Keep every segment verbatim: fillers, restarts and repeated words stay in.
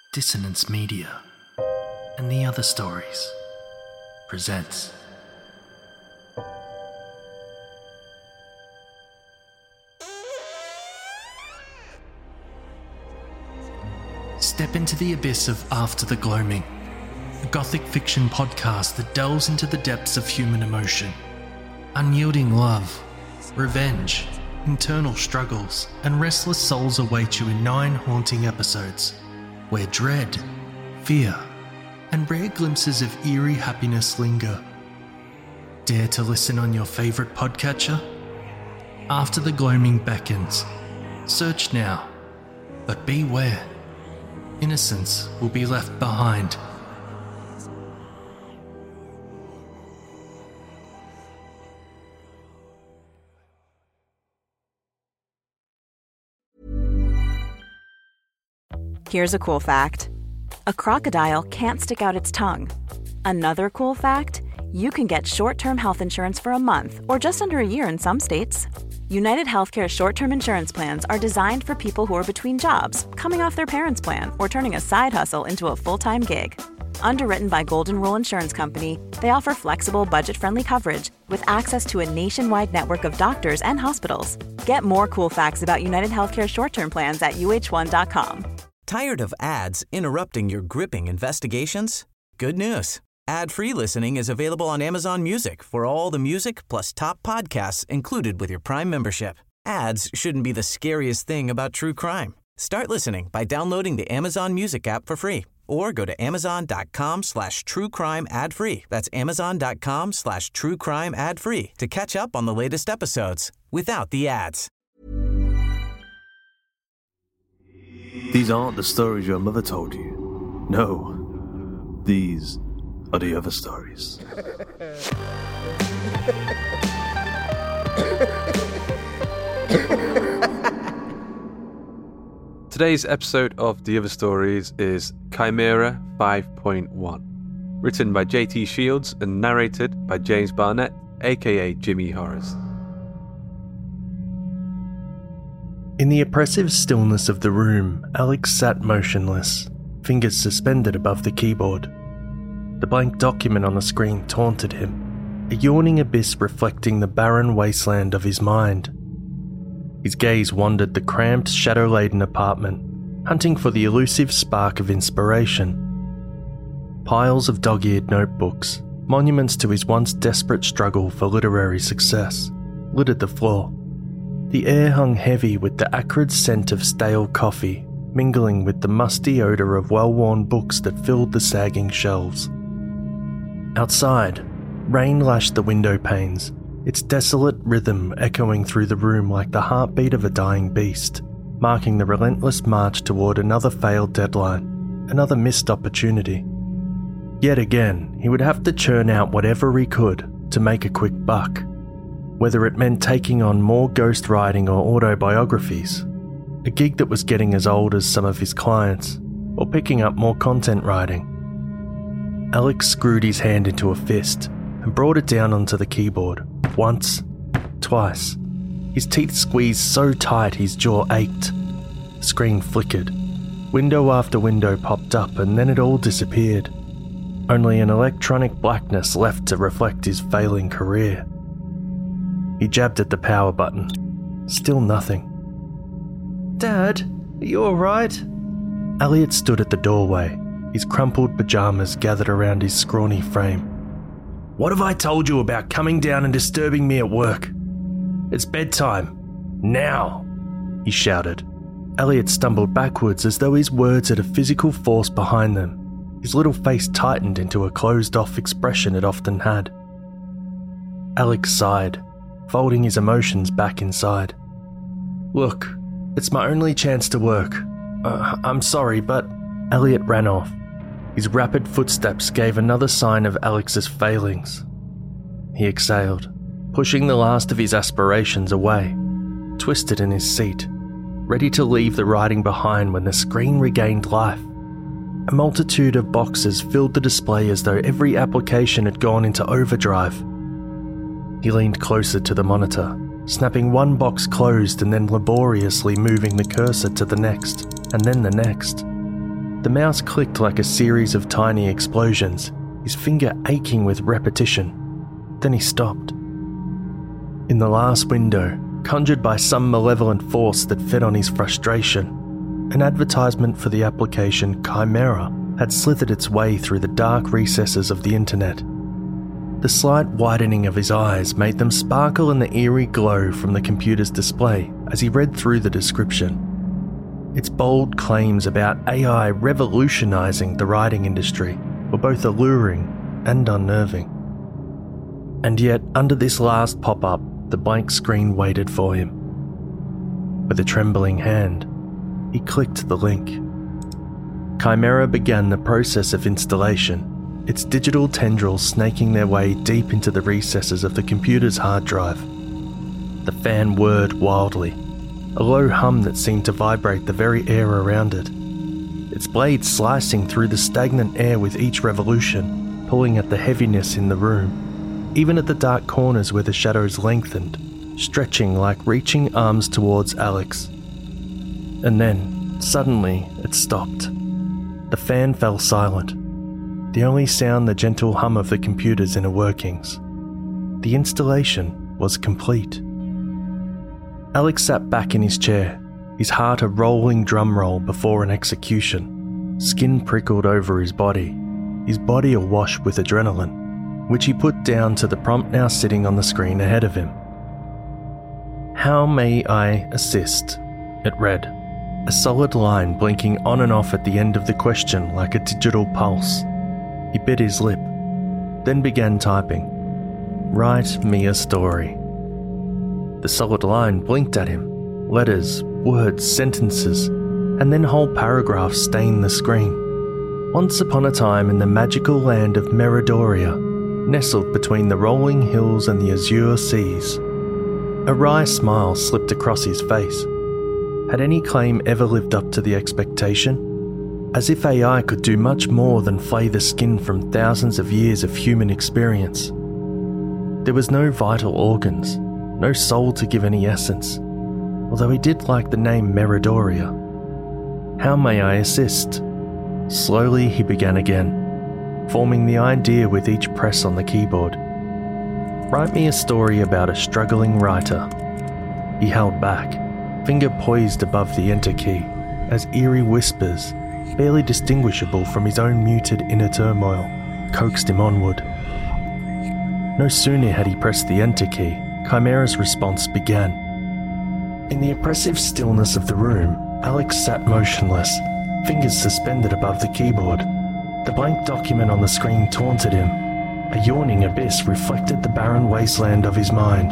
Dissonance Media and The Other Stories presents Step into the abyss of After the Gloaming, a gothic fiction podcast that delves into the depths of human emotion. Unyielding love, revenge, internal struggles, and restless souls await you in nine haunting episodes, where dread, fear, and rare glimpses of eerie happiness linger. Dare to listen on your favourite podcatcher? After the Gloaming beckons. Search now, but beware. Innocence will be left behind. Here's a cool fact. A crocodile can't stick out its tongue. Another cool fact, you can get short-term health insurance for a month or just under a year in some states. United Healthcare short-term insurance plans are designed for people who are between jobs, coming off their parents' plan, or turning a side hustle into a full-time gig. Underwritten by Golden Rule Insurance Company, they offer flexible, budget-friendly coverage with access to a nationwide network of doctors and hospitals. Get more cool facts about United Healthcare short-term plans at U H one dot com. Tired of ads interrupting your gripping investigations? Good news. Ad-free listening is available on Amazon Music for all the music plus top podcasts included with your Prime membership. Ads shouldn't be the scariest thing about true crime. Start listening by downloading the Amazon Music app for free or go to amazon.com slash true crime ad free. That's amazon.com slash true crime ad free to catch up on the latest episodes without the ads. These aren't the stories your mother told you. No, these are the other stories. Today's episode of The Other Stories is Chimera five point one, written by J T Shields and narrated by James Barnett, aka Jimmy Horrors. In the oppressive stillness of the room, Alex sat motionless, fingers suspended above the keyboard. The blank document on the screen taunted him, a yawning abyss reflecting the barren wasteland of his mind. His gaze wandered the cramped, shadow-laden apartment, hunting for the elusive spark of inspiration. Piles of dog-eared notebooks, monuments to his once desperate struggle for literary success, littered the floor. The air hung heavy with the acrid scent of stale coffee, mingling with the musty odour of well-worn books that filled the sagging shelves. Outside, rain lashed the window panes, its desolate rhythm echoing through the room like the heartbeat of a dying beast, marking the relentless march toward another failed deadline, another missed opportunity. Yet again, he would have to churn out whatever he could to make a quick buck, whether it meant taking on more ghostwriting or autobiographies, a gig that was getting as old as some of his clients, or picking up more content writing. Alex screwed his hand into a fist and brought it down onto the keyboard, once, twice. His teeth squeezed so tight his jaw ached. The screen flickered. Window after window popped up and then it all disappeared. Only an electronic blackness left to reflect his failing career. He jabbed at the power button. Still nothing. "Dad, are you alright?" Elliot stood at the doorway, his crumpled pyjamas gathered around his scrawny frame. "What have I told you about coming down and disturbing me at work? It's bedtime. Now!" he shouted. Elliot stumbled backwards as though his words had a physical force behind them. His little face tightened into a closed-off expression it often had. Alex sighed, folding his emotions back inside. "Look, it's my only chance to work. Uh, I'm sorry, but..." Elliot ran off. His rapid footsteps gave another sign of Alex's failings. He exhaled, pushing the last of his aspirations away, twisted in his seat, ready to leave the writing behind when the screen regained life. A multitude of boxes filled the display as though every application had gone into overdrive. He leaned closer to the monitor, snapping one box closed and then laboriously moving the cursor to the next, and then the next. The mouse clicked like a series of tiny explosions, his finger aching with repetition. Then he stopped. In the last window, conjured by some malevolent force that fed on his frustration, an advertisement for the application Chimera had slithered its way through the dark recesses of the internet. The slight widening of his eyes made them sparkle in the eerie glow from the computer's display as he read through the description. Its bold claims about A I revolutionising the writing industry were both alluring and unnerving. And yet, under this last pop-up, the blank screen waited for him. With a trembling hand, he clicked the link. Chimera began the process of installation, its digital tendrils snaking their way deep into the recesses of the computer's hard drive. The fan whirred wildly, a low hum that seemed to vibrate the very air around it, its blade slicing through the stagnant air with each revolution, pulling at the heaviness in the room, even at the dark corners where the shadows lengthened, stretching like reaching arms towards Alex. And then, suddenly, it stopped. The fan fell silent, the only sound the gentle hum of the computer's inner workings. The installation was complete. Alex sat back in his chair, his heart a rolling drum roll before an execution. Skin prickled over his body, his body awash with adrenaline, which he put down to the prompt now sitting on the screen ahead of him. "How may I assist?" it read, a solid line blinking on and off at the end of the question like a digital pulse. He bit his lip, then began typing. "Write me a story." The solid line blinked at him. Letters, words, sentences, and then whole paragraphs stained the screen. Once upon a time in the magical land of Meridoria, nestled between the rolling hills and the azure seas. A wry smile slipped across his face. Had any claim ever lived up to the expectation? As if A I could do much more than flay the skin from thousands of years of human experience. There was no vital organs, no soul to give any essence, although he did like the name Meridoria. "How may I assist?" Slowly he began again, forming the idea with each press on the keyboard. "Write me a story about a struggling writer." He held back, finger poised above the enter key, as eerie whispers, barely distinguishable from his own muted inner turmoil, coaxed him onward. No sooner had he pressed the enter key, Chimera's response began. In the oppressive stillness of the room, Alex sat motionless, fingers suspended above the keyboard. The blank document on the screen taunted him. A yawning abyss reflected the barren wasteland of his mind.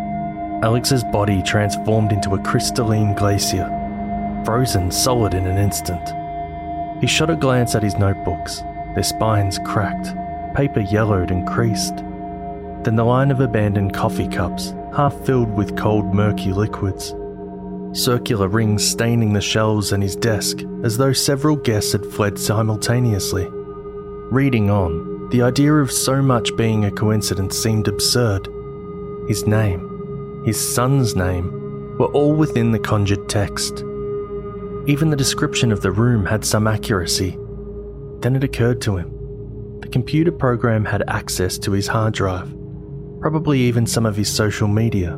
Alex's body transformed into a crystalline glacier, frozen solid in an instant. He shot a glance at his notebooks, their spines cracked, paper yellowed and creased. Then the line of abandoned coffee cups, half filled with cold murky liquids. Circular rings staining the shelves and his desk, as though several guests had fled simultaneously. Reading on, the idea of so much being a coincidence seemed absurd. His name, his son's name, were all within the conjured text. Even the description of the room had some accuracy. Then it occurred to him. The computer program had access to his hard drive, probably even some of his social media.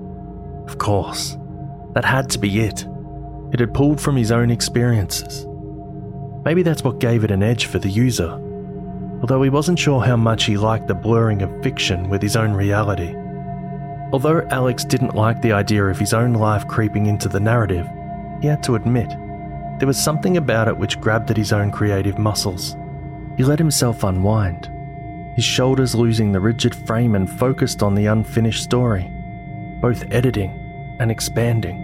Of course, that had to be it. It had pulled from his own experiences. Maybe that's what gave it an edge for the user, although he wasn't sure how much he liked the blurring of fiction with his own reality. Although Alex didn't like the idea of his own life creeping into the narrative, he had to admit, there was something about it which grabbed at his own creative muscles. He let himself unwind, his shoulders losing the rigid frame and focused on the unfinished story, both editing and expanding.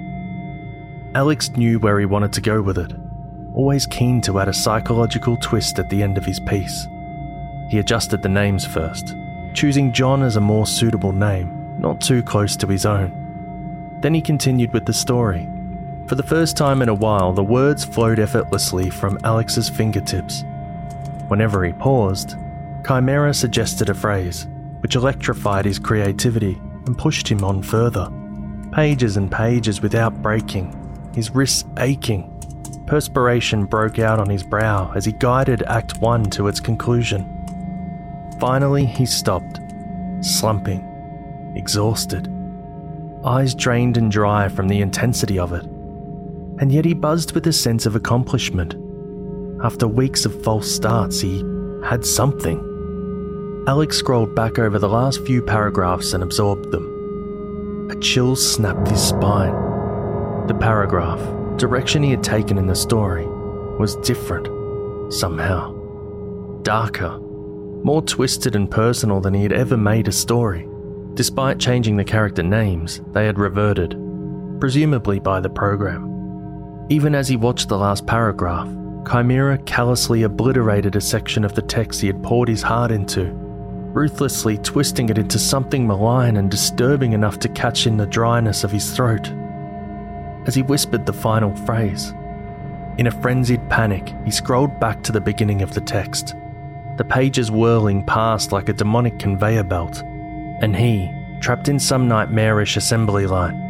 Alex knew where he wanted to go with it, always keen to add a psychological twist at the end of his piece. He adjusted the names first, choosing John as a more suitable name, not too close to his own. Then he continued with the story. For the first time in a while, the words flowed effortlessly from Alex's fingertips. Whenever he paused, Chimera suggested a phrase, which electrified his creativity and pushed him on further. Pages and pages without breaking, his wrists aching, Perspiration broke out on his brow as he guided Act one to its conclusion. Finally, he stopped, slumping, exhausted, eyes drained and dry from the intensity of it. And yet he buzzed with a sense of accomplishment. After weeks of false starts, he had something. Alex scrolled back over the last few paragraphs and absorbed them. A chill snapped his spine. The paragraph, direction he had taken in the story, was different, somehow. Darker, more twisted and personal than he had ever made a story. Despite changing the character names, they had reverted, presumably by the program. Even as he watched the last paragraph, Chimera callously obliterated a section of the text he had poured his heart into, ruthlessly twisting it into something malign and disturbing enough to catch in the dryness of his throat. As he whispered the final phrase, in a frenzied panic, he scrolled back to the beginning of the text, the pages whirling past like a demonic conveyor belt, and he, trapped in some nightmarish assembly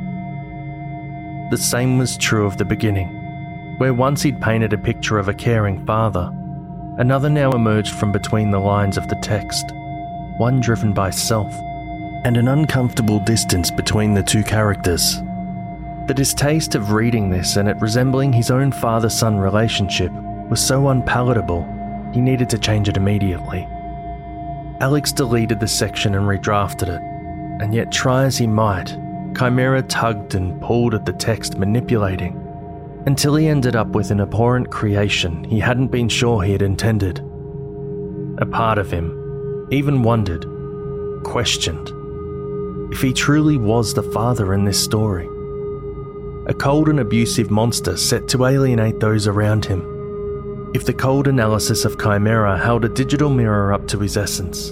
line. The same was true of the beginning, where once he'd painted a picture of a caring father, another now emerged from between the lines of the text, one driven by self, and an uncomfortable distance between the two characters. The distaste of reading this and it resembling his own father-son relationship was so unpalatable, he needed to change it immediately. Alex deleted the section and redrafted it, and yet try as he might, Chimera tugged and pulled at the text, manipulating, until he ended up with an abhorrent creation he hadn't been sure he had intended. A part of him even wondered, questioned, if he truly was the father in this story. A cold and abusive monster set to alienate those around him. If the cold analysis of Chimera held a digital mirror up to his essence.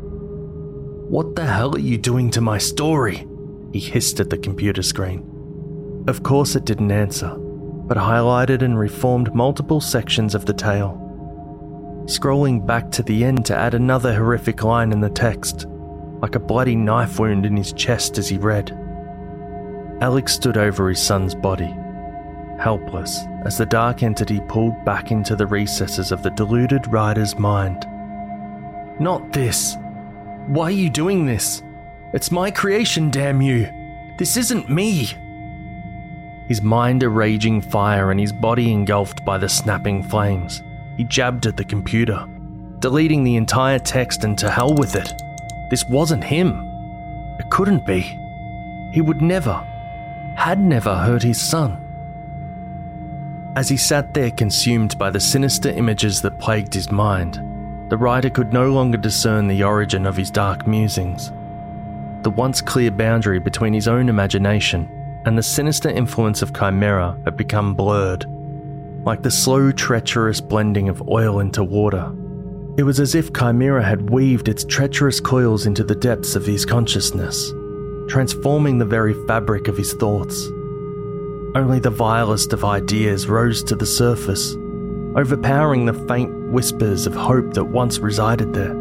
"What the hell are you doing to my story?" he hissed at the computer screen. Of course it didn't answer, but highlighted and reformed multiple sections of the tale. Scrolling back to the end to add another horrific line in the text, like a bloody knife wound in his chest as he read. Alex stood over his son's body, helpless as the dark entity pulled back into the recesses of the deluded writer's mind. "Not this! Why are you doing this? It's my creation, damn you! This isn't me!" His mind a raging fire and his body engulfed by the snapping flames, he jabbed at the computer, deleting the entire text and to hell with it. This wasn't him. It couldn't be. He would never, had never hurt his son. As he sat there consumed by the sinister images that plagued his mind, the writer could no longer discern the origin of his dark musings. The once clear boundary between his own imagination and the sinister influence of Chimera had become blurred, like the slow, treacherous blending of oil into water. It was as if Chimera had weaved its treacherous coils into the depths of his consciousness, transforming the very fabric of his thoughts. Only the vilest of ideas rose to the surface, overpowering the faint whispers of hope that once resided there.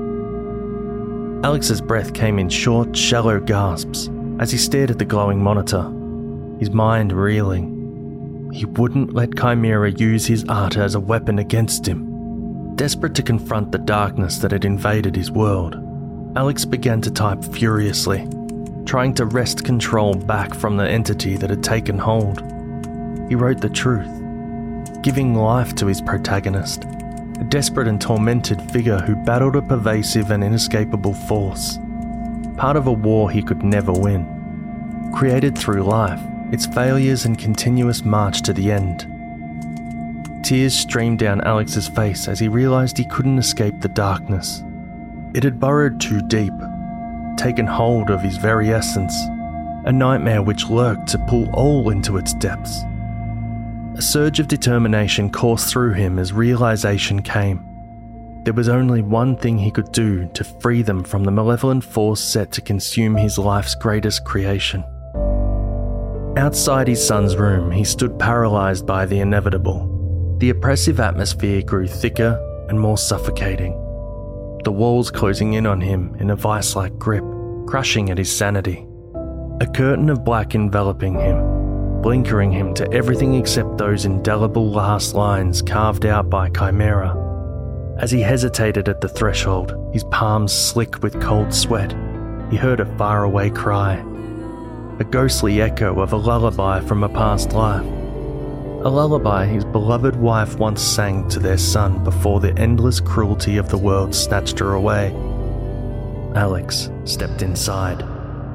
Alex's breath came in short, shallow gasps as he stared at the glowing monitor, his mind reeling. He wouldn't let Chimera use his art as a weapon against him. Desperate to confront the darkness that had invaded his world, Alex began to type furiously, trying to wrest control back from the entity that had taken hold. He wrote the truth, giving life to his protagonist, a desperate and tormented figure who battled a pervasive and inescapable force, part of a war he could never win, created through life, its failures and continuous march to the end. Tears streamed down Alex's face as he realized he couldn't escape the darkness. It had burrowed too deep, taken hold of his very essence, a nightmare which lurked to pull all into its depths. A surge of determination coursed through him as realization came. There was only one thing he could do to free them from the malevolent force set to consume his life's greatest creation. Outside his son's room, he stood paralyzed by the inevitable. The oppressive atmosphere grew thicker and more suffocating, the walls closing in on him in a vice-like grip, crushing at his sanity. A curtain of black enveloping him, blinkering him to everything except those indelible last lines carved out by Chimera. As he hesitated at the threshold, his palms slick with cold sweat, he heard a faraway cry. A ghostly echo of a lullaby from a past life. A lullaby his beloved wife once sang to their son before the endless cruelty of the world snatched her away. Alex stepped inside.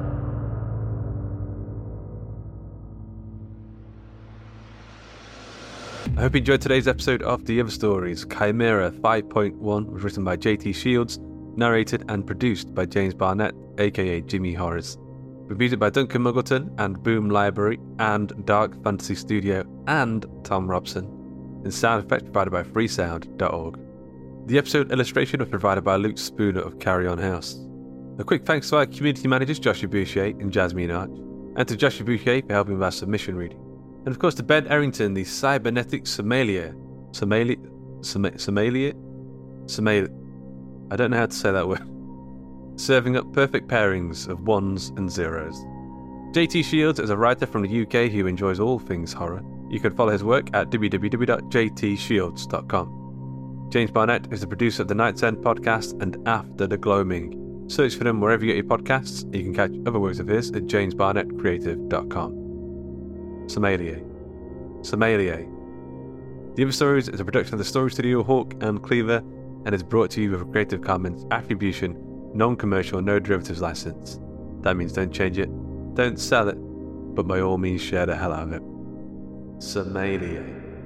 I hope you enjoyed today's episode of The Other Stories. Chimera five point one was written by J T Shields, narrated and produced by James Barnett, aka Jimmy Horrors. With music by Duncan Muggleton and Boom Library and Dark Fantasy Studio and Tom Robson, and sound effects provided by freesound dot org. The episode illustration was provided by Luke Spooner of Carry On House. A quick thanks to our community managers Joshua Boucher and Jasmine Arch, and to Joshua Boucher for helping with our submission reading. And of course to Ben Errington, the cybernetic sommelier. Sommelier? Sommelier? Sommelier? I don't know how to say that word. Serving up perfect pairings of ones and zeros. J T Shields is a writer from the U K who enjoys all things horror. You can follow his work at w w w dot j t shields dot com. James Barnett is the producer of the Night's End podcast and After the Gloaming. Search for him wherever you get your podcasts. You can catch other works of his at james barnett creative dot com. Sommelier. Sommelier. The Other Stories is a production of the Story Studio Hawk and Cleaver and is brought to you with a Creative Commons Attribution, Non-Commercial, No Derivatives license. That means don't change it, don't sell it, but by all means share the hell out of it. Sommelier.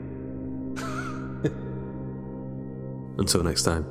Until next time.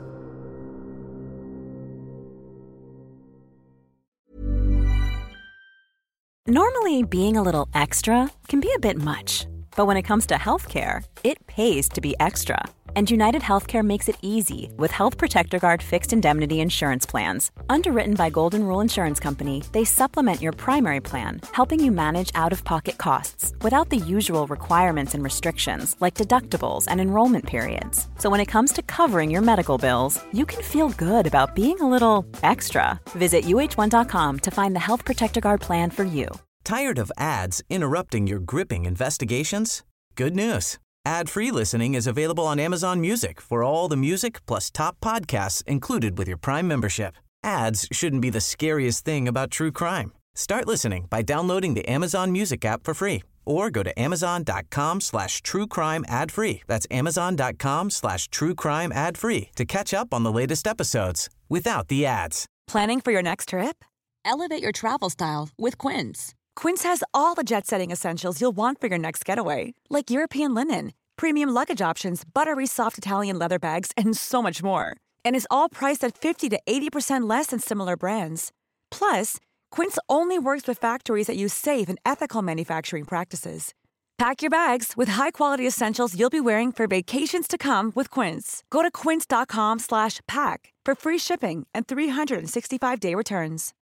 Normally, being a little extra can be a bit much, but when it comes to healthcare, it pays to be extra. And United Healthcare makes it easy with Health Protector Guard fixed indemnity insurance plans. Underwritten by Golden Rule Insurance Company, they supplement your primary plan, helping you manage out-of-pocket costs without the usual requirements and restrictions like deductibles and enrollment periods. So when it comes to covering your medical bills, you can feel good about being a little extra. Visit u h one dot com to find the Health Protector Guard plan for you. Tired of ads interrupting your gripping investigations? Good news. Ad-free listening is available on Amazon Music for all the music plus top podcasts included with your Prime membership. Ads shouldn't be the scariest thing about true crime. Start listening by downloading the Amazon Music app for free or go to amazon.com slash true crime ad free. That's amazon.com slash true crime ad free to catch up on the latest episodes without the ads. Planning for your next trip? Elevate your travel style with Quince. Quince has all the jet-setting essentials you'll want for your next getaway, like European linen, premium luggage options, buttery soft Italian leather bags, and so much more. And is all priced at fifty to eighty percent less than similar brands. Plus, Quince only works with factories that use safe and ethical manufacturing practices. Pack your bags with high-quality essentials you'll be wearing for vacations to come with Quince. Go to quince.com slash pack for free shipping and three sixty-five day returns.